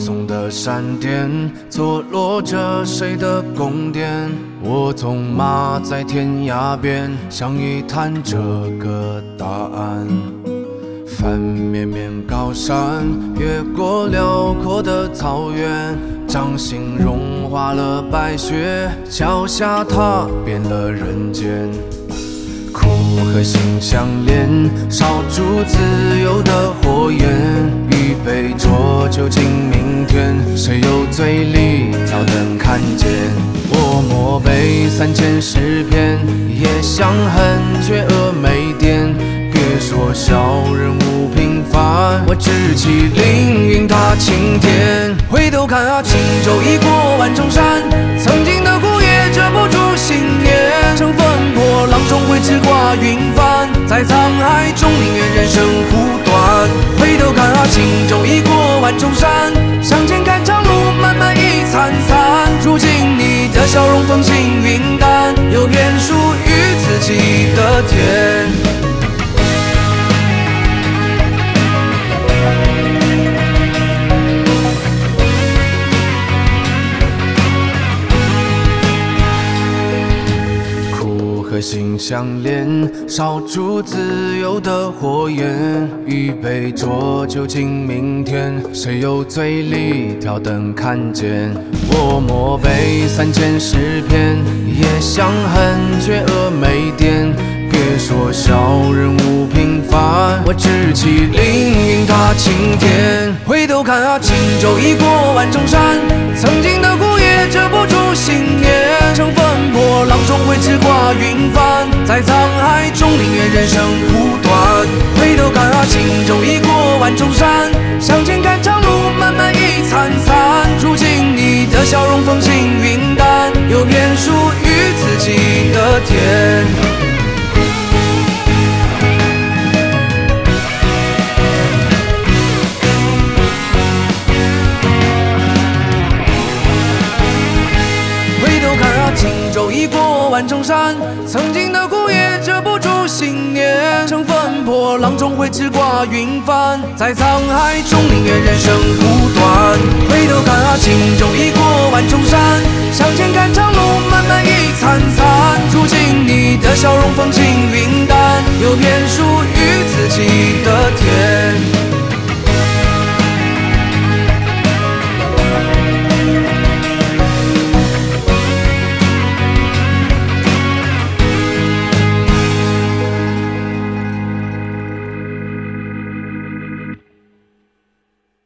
送的闪电，坐落着谁的宫殿？我纵马在天涯边，想一探这个答案。翻绵绵高山，越过辽阔的草原，掌心融化了白雪，脚下踏遍了人间。苦和心相连，烧铸自由的火焰，预备着就近明天。谁有嘴里挑灯看见？我默背3000诗篇，也想恨却恶没电。别说小人物平凡，我志气凌云踏青天。回头看啊，轻舟已过万重山，曾经的苦也遮不住信念。乘风破浪终会直挂云帆，在沧海中宁愿人生苦短。回头看啊，轻舟已过万重山，向前看长路漫漫已惨惨。如今你的笑容风轻云淡，有缘属于自己的天。和心相连，烧铸自由的火焰，预备着就近明天。谁有嘴里挑灯看见？我默背3000诗篇，也想恨却恶没电。别说小人物平凡，我志气凌云踏青天。回头看啊，轻舟已过万重山，曾经的苦也遮不住信念。乘风破浪终会直挂云帆，在沧海中宁愿人生苦短。回头看啊，轻舟已过万重山，向前看长路漫漫已惨惨。如今你的笑容风轻云淡，有缘属于自己的天。轻舟已过万重山，曾经的苦也遮不住信念。乘风破浪终会直挂云帆，在沧海中宁愿人生苦短。